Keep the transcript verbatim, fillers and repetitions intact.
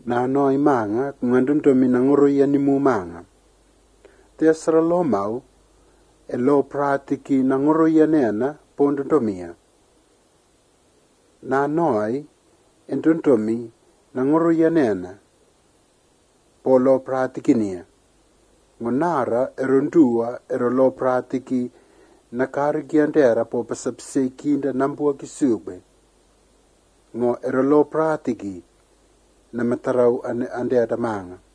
na no imanga ngandunto minanguro yani mumanga tesra lo mau e lo pratiki nanguro yanena ponduntomia na noi entuntomi nanguro yanena polo pratikinia ngonara erondua erolo pratiki nakari giandera po pasapsekinda nambua kisube ngo erolo pratiki na matarau ande adamanga